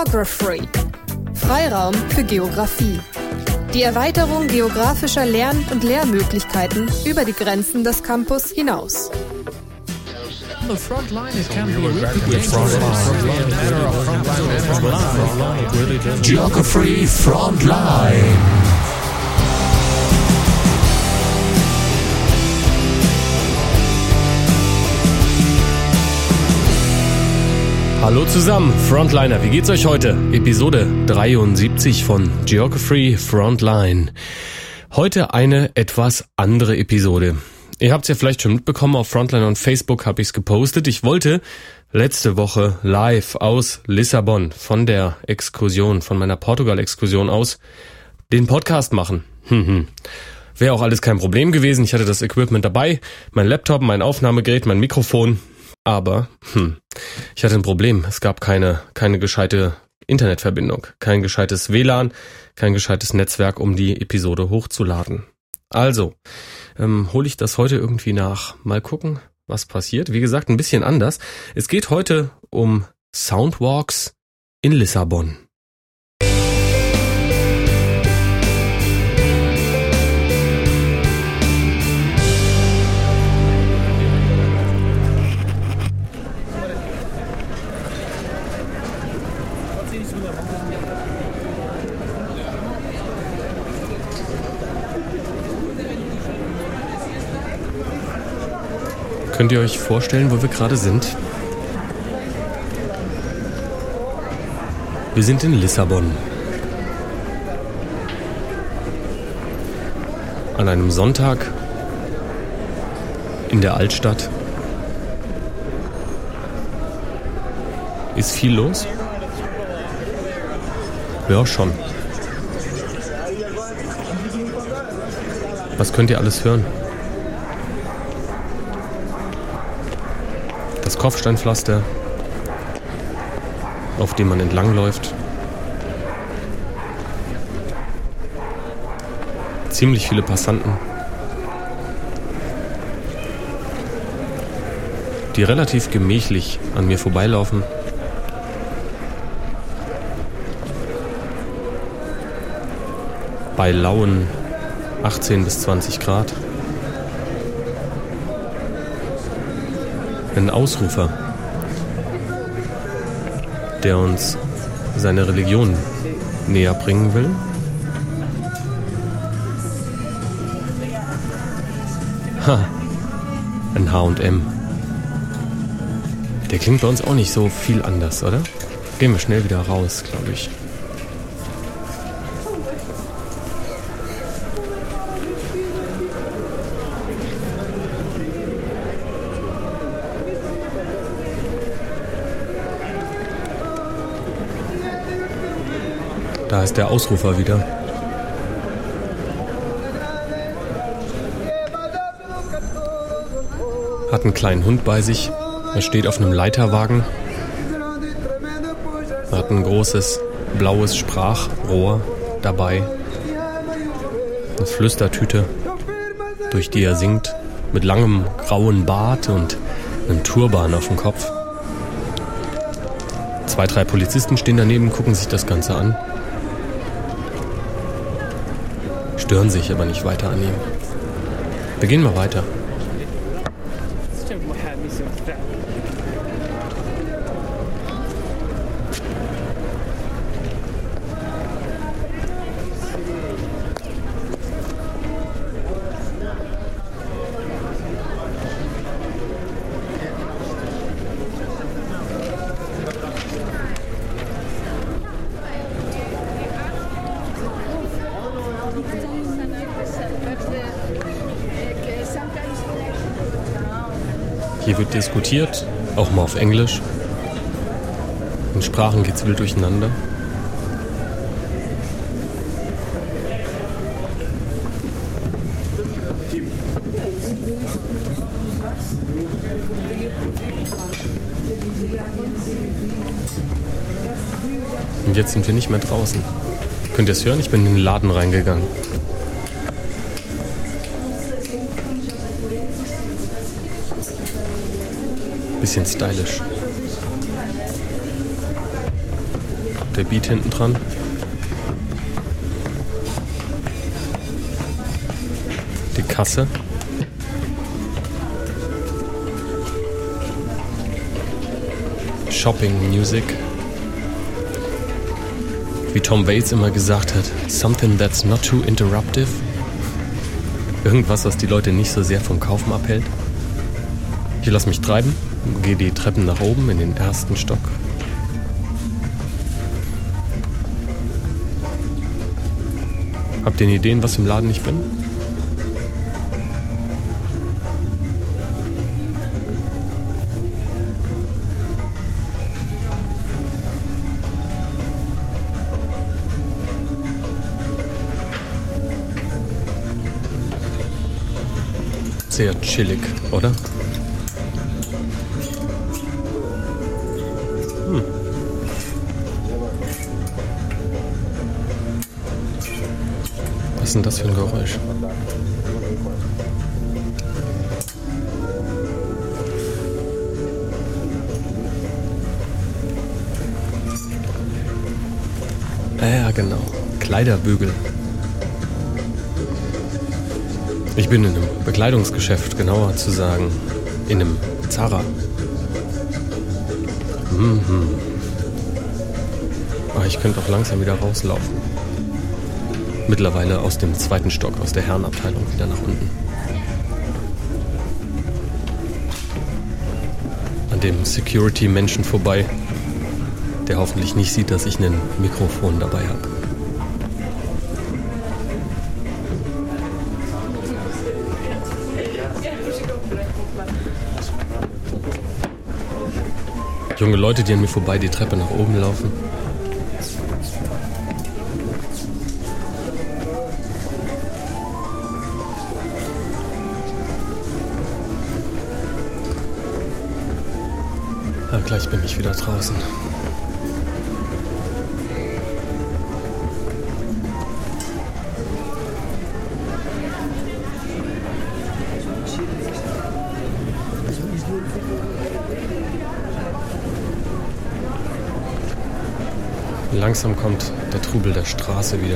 Geography. Freiraum für Geografie. Die Erweiterung geografischer Lern- und Lehrmöglichkeiten über die Grenzen des Campus hinaus. The frontline is can be Geography Frontline. Hallo zusammen, Frontliner, wie geht's euch heute? Episode 73 von Geography Frontline. Heute eine etwas andere Episode. Ihr habt's ja vielleicht schon mitbekommen, auf Frontline und Facebook habe ich's gepostet. Ich wollte letzte Woche live aus Lissabon von der Exkursion, von meiner Portugal-Exkursion aus, den Podcast machen. Wäre auch alles kein Problem gewesen. Ich hatte das Equipment dabei, mein Laptop, mein Aufnahmegerät, mein Mikrofon. Aber, ich hatte ein Problem. Es gab keine gescheite Internetverbindung, kein gescheites WLAN, kein gescheites Netzwerk, um die Episode hochzuladen. Also, hole ich das heute irgendwie nach. Mal gucken, was passiert. Wie gesagt, ein bisschen anders. Es geht heute um Soundwalks in Lissabon. Könnt ihr euch vorstellen, wo wir gerade sind? Wir sind in Lissabon. An einem Sonntag in der Altstadt. Ist viel los? Ja, schon. Was könnt ihr alles hören? Das Kopfsteinpflaster, auf dem man entlangläuft. Ziemlich viele Passanten, die relativ gemächlich an mir vorbeilaufen. Bei lauen 18 bis 20 Grad. Ein Ausrufer, der uns seine Religion näher bringen will. Ein H&M. Der klingt bei uns auch nicht so viel anders, oder? Gehen wir schnell wieder raus, glaube ich. Da ist der Ausrufer wieder. Hat einen kleinen Hund bei sich. Er steht auf einem Leiterwagen. Er hat ein großes blaues Sprachrohr dabei. Eine Flüstertüte, durch die er singt. Mit langem grauen Bart und einem Turban auf dem Kopf. 2, 3 Polizisten stehen daneben, gucken sich das Ganze an. Stören sich aber nicht weiter an ihm. Wir gehen mal weiter. Hier wird diskutiert, auch mal auf Englisch. In Sprachen geht's wild durcheinander. Und jetzt sind wir nicht mehr draußen. Könnt ihr es hören? Ich bin in den Laden reingegangen. Bisschen stylisch. der Beat hinten dran. Die Kasse. Shopping Music. Wie Tom Waits immer gesagt hat, something that's not too interruptive. Irgendwas, was die Leute nicht so sehr vom Kaufen abhält. Ich lasse mich treiben, gehe die Treppen nach oben in den ersten Stock. Habt ihr Ideen, was im Laden ich bin? Sehr chillig, oder? Was ist denn das für ein Geräusch? Ja, genau. Kleiderbügel. Ich bin in einem Bekleidungsgeschäft, genauer zu sagen, in einem Zara. Aber ich könnte auch langsam wieder rauslaufen. Mittlerweile aus dem 2. Stock, aus der Herrenabteilung wieder nach unten. An dem Security-Menschen vorbei, der hoffentlich nicht sieht, dass ich ein Mikrofon dabei habe. Junge Leute, die an mir vorbei die Treppe nach oben laufen. Ja, gleich bin ich wieder draußen. Langsam kommt der Trubel der Straße wieder.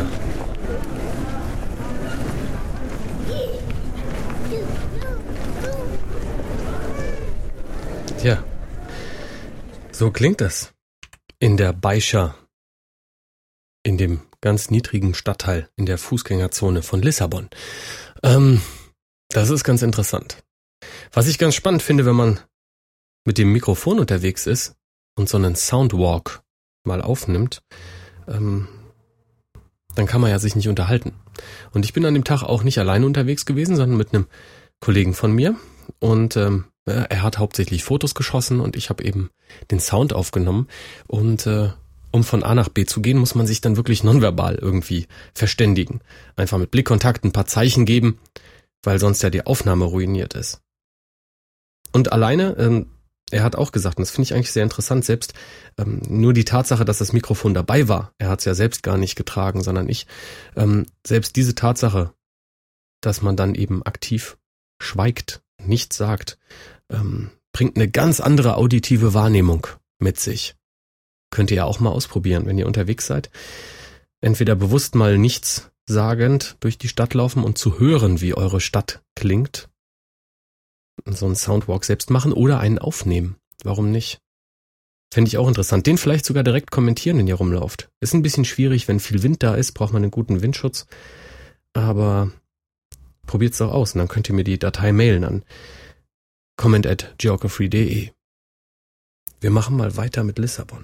Tja, so klingt das in der Baixa, in dem ganz niedrigen Stadtteil, in der Fußgängerzone von Lissabon. Das ist ganz interessant. Was ich ganz spannend finde, wenn man mit dem Mikrofon unterwegs ist und so einen Soundwalk mal aufnimmt, dann kann man ja sich nicht unterhalten. Und ich bin an dem Tag auch nicht alleine unterwegs gewesen, sondern mit einem Kollegen von mir. Und er hat hauptsächlich Fotos geschossen und ich habe eben den Sound aufgenommen. Und um von A nach B zu gehen, muss man sich dann wirklich nonverbal irgendwie verständigen. Einfach mit Blickkontakt ein paar Zeichen geben, weil sonst ja die Aufnahme ruiniert ist. Und alleine, er hat auch gesagt, und das finde ich eigentlich sehr interessant, selbst nur die Tatsache, dass das Mikrofon dabei war, er hat es ja selbst gar nicht getragen, sondern ich, selbst diese Tatsache, dass man dann eben aktiv schweigt, nichts sagt, bringt eine ganz andere auditive Wahrnehmung mit sich. Könnt ihr ja auch mal ausprobieren, wenn ihr unterwegs seid. Entweder bewusst mal nichts sagend durch die Stadt laufen und zu hören, wie eure Stadt klingt, so einen Soundwalk selbst machen oder einen aufnehmen. Warum nicht? Fände ich auch interessant. Den vielleicht sogar direkt kommentieren, wenn ihr rumlauft. Ist ein bisschen schwierig, wenn viel Wind da ist, braucht man einen guten Windschutz. Aber probiert's doch aus und dann könnt ihr mir die Datei mailen an comment@geography.de. Wir machen mal weiter mit Lissabon.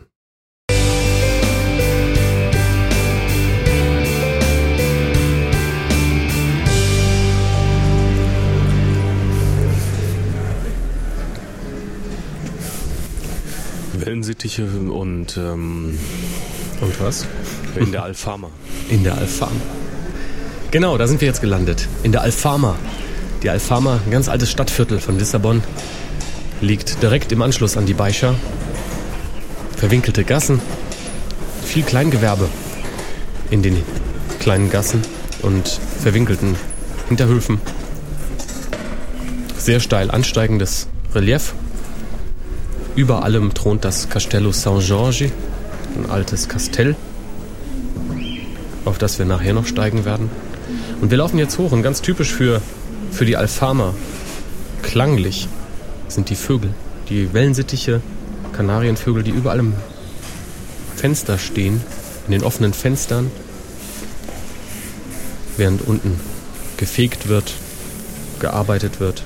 Wellensittiche und was? In der Alfama. In der Alfama. Genau, da sind wir jetzt gelandet. In der Alfama. Die Alfama, ein ganz altes Stadtviertel von Lissabon, liegt direkt im Anschluss an die Baixa. Verwinkelte Gassen, viel Kleingewerbe in den kleinen Gassen und verwinkelten Hinterhöfen. Sehr steil ansteigendes Relief. Über allem thront das Castello São Jorge, ein altes Kastell, auf das wir nachher noch steigen werden. Und wir laufen jetzt hoch und ganz typisch für die Alfama, klanglich, sind die Vögel, die Wellensittiche, Kanarienvögel, die überall im Fenster stehen, in den offenen Fenstern, während unten gefegt wird, gearbeitet wird.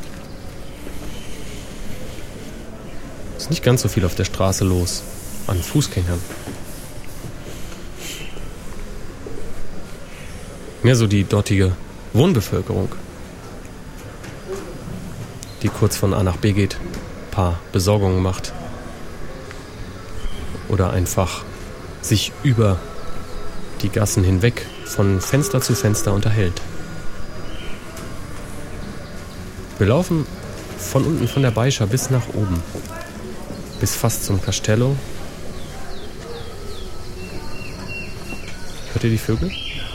Es ist nicht ganz so viel auf der Straße los an Fußgängern. Mehr so die dortige Wohnbevölkerung, die kurz von A nach B geht, ein paar Besorgungen macht oder einfach sich über die Gassen hinweg von Fenster zu Fenster unterhält. Wir laufen von unten von der Baixia bis nach oben, bis fast zum Castello. Hört ihr die Vögel?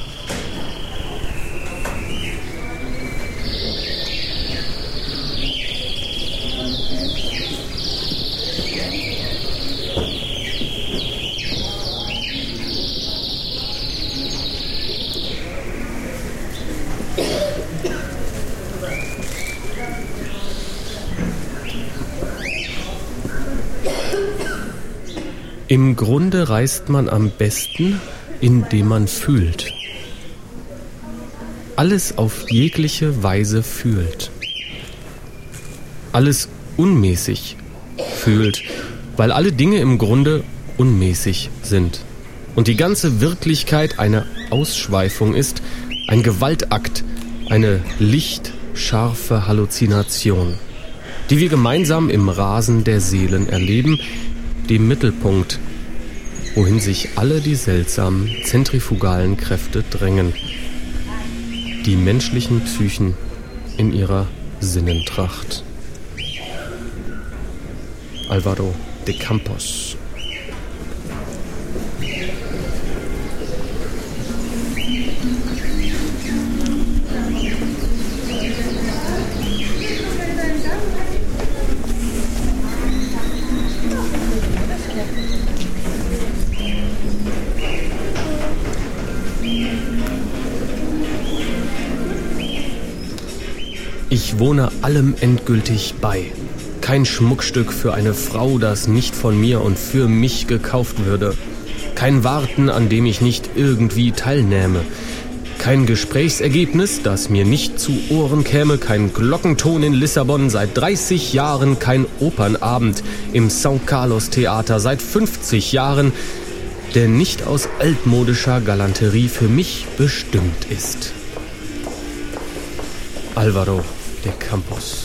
Im Grunde reist man am besten, indem man fühlt. Alles auf jegliche Weise fühlt. Alles unmäßig fühlt, weil alle Dinge im Grunde unmäßig sind. Und die ganze Wirklichkeit eine Ausschweifung ist, ein Gewaltakt, eine lichtscharfe Halluzination, die wir gemeinsam im Rasen der Seelen erleben, dem Mittelpunkt, wohin sich alle die seltsamen zentrifugalen Kräfte drängen, die menschlichen Psychen in ihrer Sinnentracht. Álvaro de Campos. Ich wohne allem endgültig bei. Kein Schmuckstück für eine Frau, das nicht von mir und für mich gekauft würde. Kein Warten, an dem ich nicht irgendwie teilnähme. Kein Gesprächsergebnis, das mir nicht zu Ohren käme. Kein Glockenton in Lissabon, seit 30 Jahren. Kein Opernabend im São Carlos Theater, seit 50 Jahren, der nicht aus altmodischer Galanterie für mich bestimmt ist. Álvaro de Campos.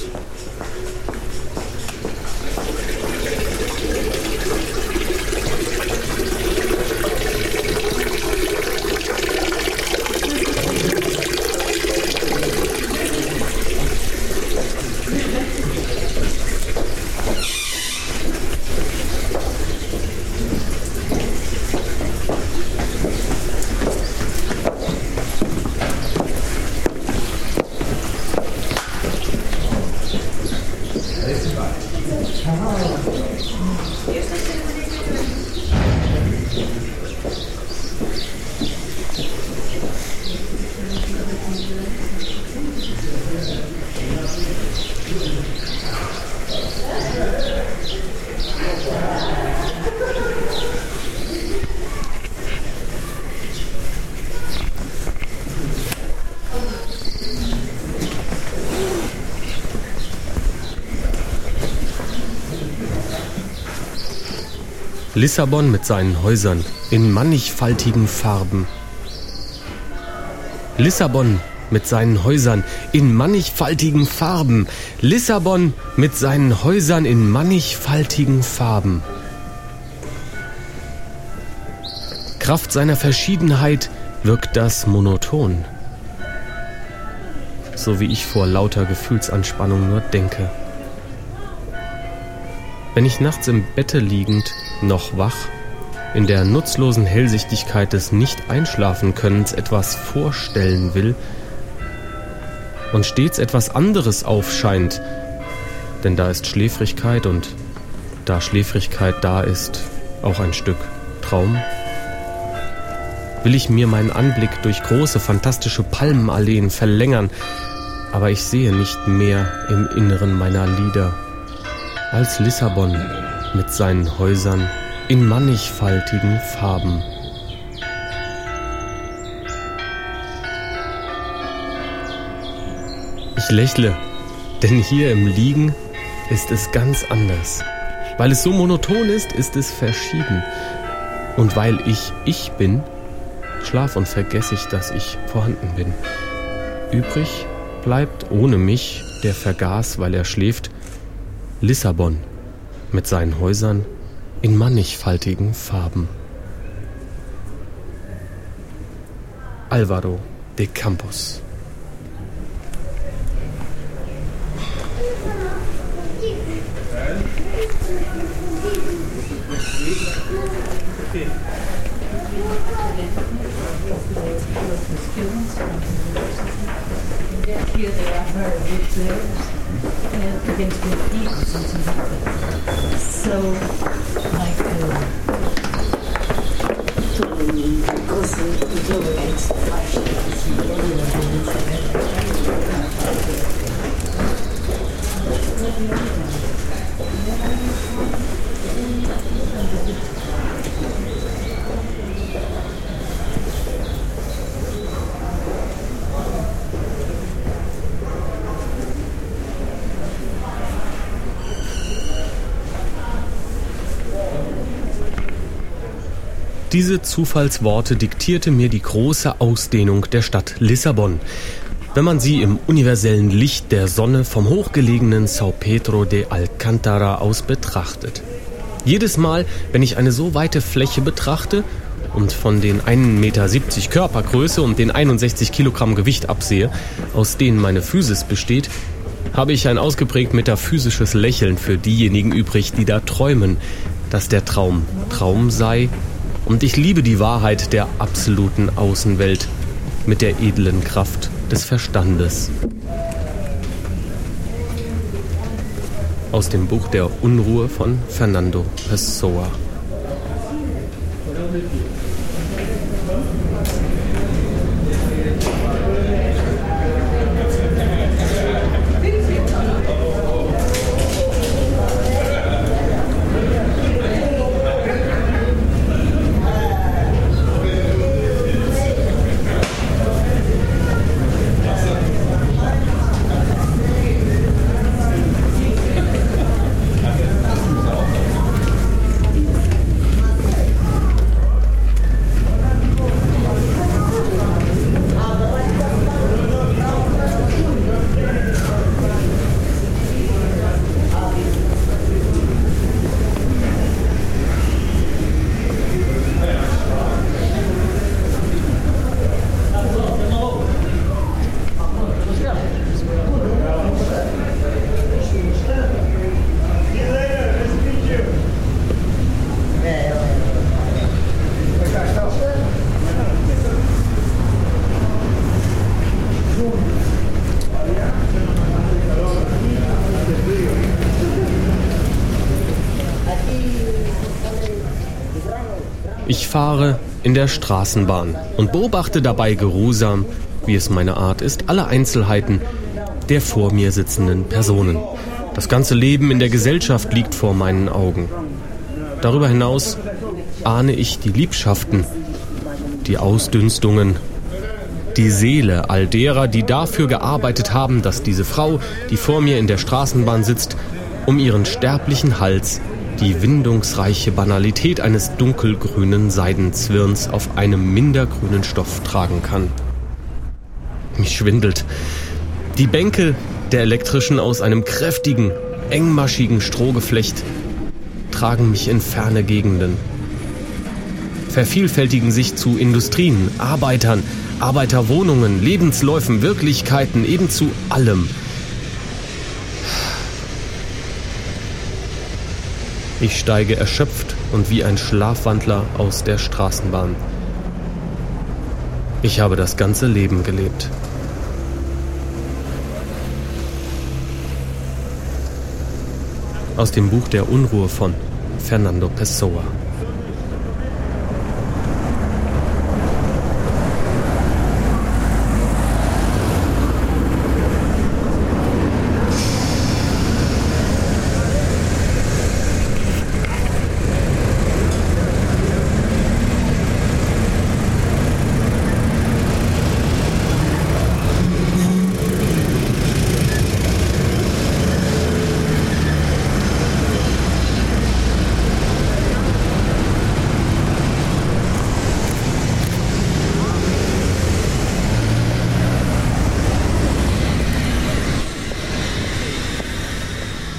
Lissabon mit seinen Häusern in mannigfaltigen Farben. Lissabon mit seinen Häusern in mannigfaltigen Farben. Lissabon mit seinen Häusern in mannigfaltigen Farben. Kraft seiner Verschiedenheit wirkt das monoton. So wie ich vor lauter Gefühlsanspannung nur denke. Wenn ich nachts im Bette liegend, noch wach, in der nutzlosen Hellsichtigkeit des Nicht-Einschlafen-Könnens etwas vorstellen will und stets etwas anderes aufscheint, denn da ist Schläfrigkeit und da Schläfrigkeit da ist, auch ein Stück Traum? Will ich mir meinen Anblick durch große, fantastische Palmenalleen verlängern, aber ich sehe nicht mehr im Inneren meiner Lieder als Lissabon mit seinen Häusern in mannigfaltigen Farben. Ich lächle, denn hier im Liegen ist es ganz anders. Weil es so monoton ist, ist es verschieden. Und weil ich bin, schlaf und vergesse ich, dass ich vorhanden bin. Übrig bleibt ohne mich, der vergaß, weil er schläft, Lissabon mit seinen Häusern in mannigfaltigen Farben. Álvaro de Campos. Here they are very good players against good people, something like that. So, like, because the go against the fashion, Diese Zufallsworte diktierte mir die große Ausdehnung der Stadt Lissabon, wenn man sie im universellen Licht der Sonne vom hochgelegenen São Pedro de Alcântara aus betrachtet. Jedes Mal, wenn ich eine so weite Fläche betrachte und von den 1,70 Meter Körpergröße und den 61 Kilogramm Gewicht absehe, aus denen meine Physis besteht, habe ich ein ausgeprägt metaphysisches Lächeln für diejenigen übrig, die da träumen, dass der Traum Traum sei. Und ich liebe die Wahrheit der absoluten Außenwelt mit der edlen Kraft des Verstandes. Aus dem Buch der Unruhe von Fernando Pessoa. Ich fahre in der Straßenbahn und beobachte dabei geruhsam, wie es meine Art ist, alle Einzelheiten der vor mir sitzenden Personen. Das ganze Leben in der Gesellschaft liegt vor meinen Augen. Darüber hinaus ahne ich die Liebschaften, die Ausdünstungen, die Seele all derer, die dafür gearbeitet haben, dass diese Frau, die vor mir in der Straßenbahn sitzt, um ihren sterblichen Hals die windungsreiche Banalität eines dunkelgrünen Seidenzwirns auf einem mindergrünen Stoff tragen kann. Mich schwindelt. Die Bänke der Elektrischen aus einem kräftigen, engmaschigen Strohgeflecht tragen mich in ferne Gegenden, vervielfältigen sich zu Industrien, Arbeitern, Arbeiterwohnungen, Lebensläufen, Wirklichkeiten, eben zu allem. Ich steige erschöpft und wie ein Schlafwandler aus der Straßenbahn. Ich habe das ganze Leben gelebt. Aus dem Buch der Unruhe von Fernando Pessoa.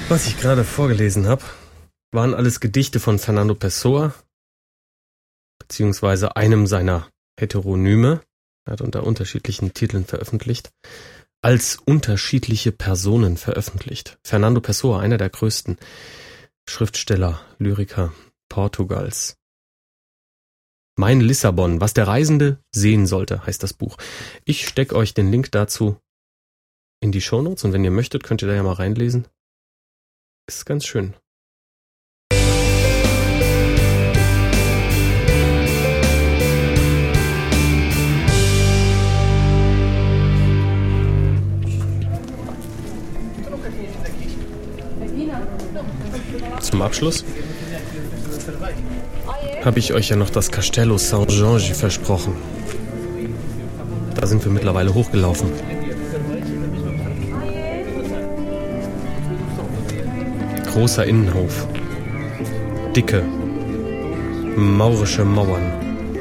Was ich gerade vorgelesen habe, waren alles Gedichte von Fernando Pessoa, beziehungsweise einem seiner Heteronyme, er hat unter unterschiedlichen Titeln veröffentlicht, als unterschiedliche Personen veröffentlicht. Fernando Pessoa, einer der größten Schriftsteller, Lyriker Portugals. Mein Lissabon, was der Reisende sehen sollte, heißt das Buch. Ich stecke euch den Link dazu in die Shownotes und wenn ihr möchtet, könnt ihr da ja mal reinlesen. Ist ganz schön. Zum Abschluss habe ich euch ja noch das Castello Saint-Georges versprochen. Da sind wir mittlerweile hochgelaufen. Großer Innenhof. Dicke, maurische Mauern.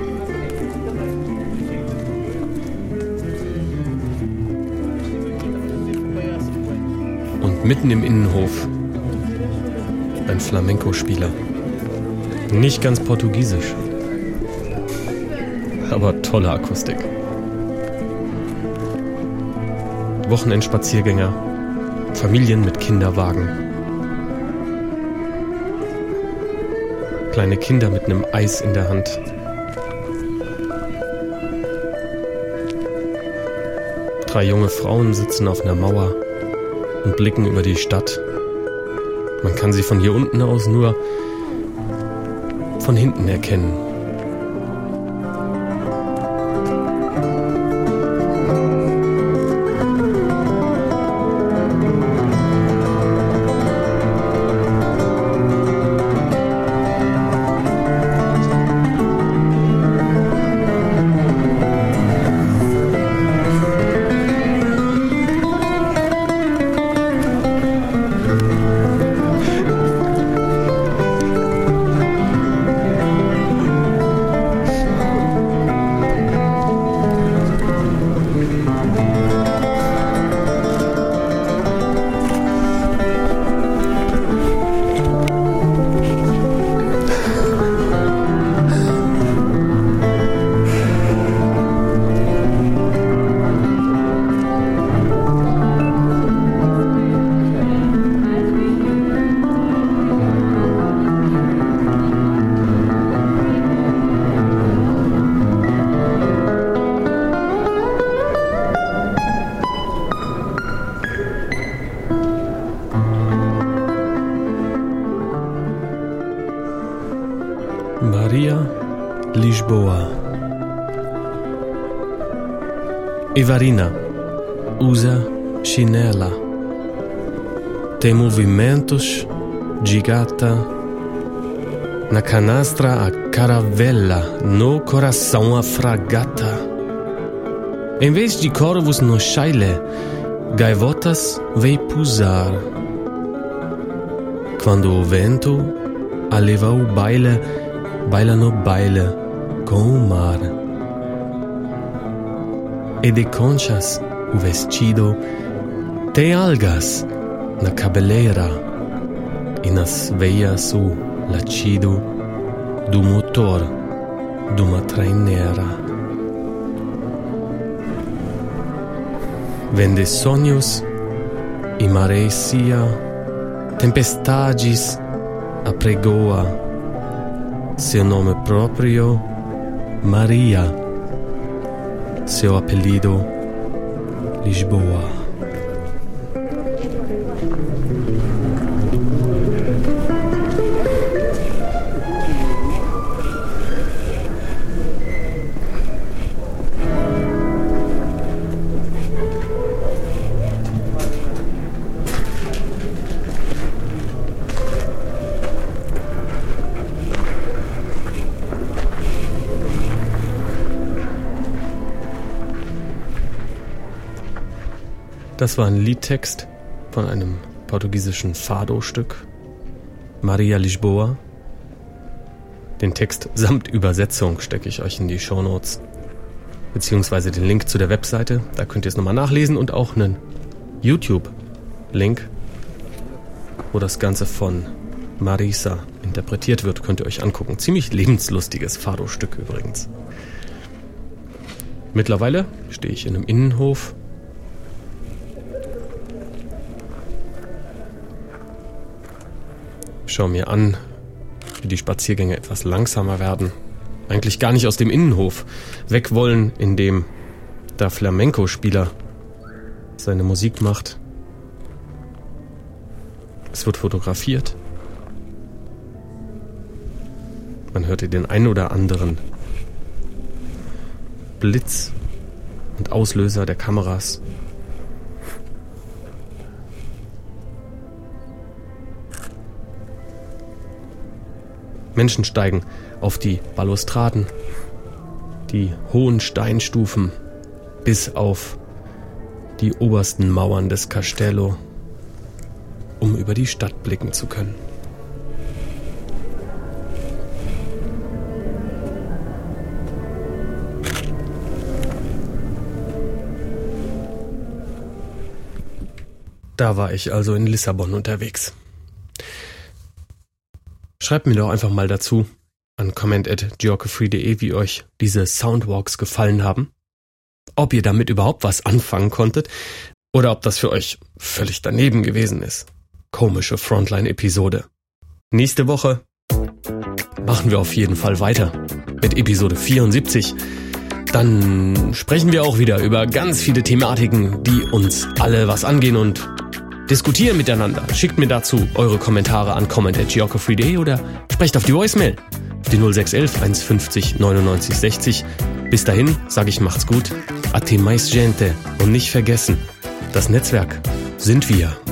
Und mitten im Innenhof ein Flamenco-Spieler. Nicht ganz portugiesisch, aber tolle Akustik. Wochenendspaziergänger, Familien mit Kinderwagen. Kleine Kinder mit einem Eis in der Hand. Drei junge Frauen sitzen auf einer Mauer und blicken über die Stadt. Man kann sie von hier unten aus nur von hinten erkennen. Maria Lisboa. Evarina usa chinela. Tem movimentos de gata. Na canastra a caravela, no coração a fragata. Em vez de corvos no chaile, gaivotas vem pousar. Quando o vento a leva o baile, baila no baile com o mar. E de conchas o vestido tem algas na cabeleira e nas veias o latido do motor de uma traineira. Vende sonhos e marecia, tempestades apregoa. Seu nome próprio, Maria. Seu apelido, Lisboa. Das war ein Liedtext von einem portugiesischen Fado-Stück, Maria Lisboa. Den Text samt Übersetzung stecke ich euch in die Shownotes, beziehungsweise den Link zu der Webseite, da könnt ihr es nochmal nachlesen und auch einen YouTube-Link. wo das Ganze von Marisa interpretiert wird, könnt ihr euch angucken. Ziemlich lebenslustiges Fado-Stück übrigens. Mittlerweile stehe ich in einem Innenhof. Schau mir an, wie die Spaziergänge etwas langsamer werden. Eigentlich gar nicht aus dem Innenhof weg wollen, in dem der Flamenco-Spieler seine Musik macht. Es wird fotografiert. Man hörte den ein oder anderen Blitz und Auslöser der Kameras. Menschen steigen auf die Balustraden, die hohen Steinstufen bis auf die obersten Mauern des Castello, um über die Stadt blicken zu können. Da war ich also in Lissabon unterwegs. Schreibt mir doch einfach mal dazu an comment@georgofree.de, wie euch diese Soundwalks gefallen haben. Ob ihr damit überhaupt was anfangen konntet oder ob das für euch völlig daneben gewesen ist. Komische Frontline-Episode. Nächste Woche machen wir auf jeden Fall weiter mit Episode 74. Dann sprechen wir auch wieder über ganz viele Thematiken, die uns alle was angehen und diskutieren miteinander. Schickt mir dazu eure Kommentare an comment@georgofree.de oder sprecht auf die Voicemail, die 0611 150 99 60. Bis dahin sage ich, macht's gut. Até mais gente. Und nicht vergessen, das Netzwerk sind wir.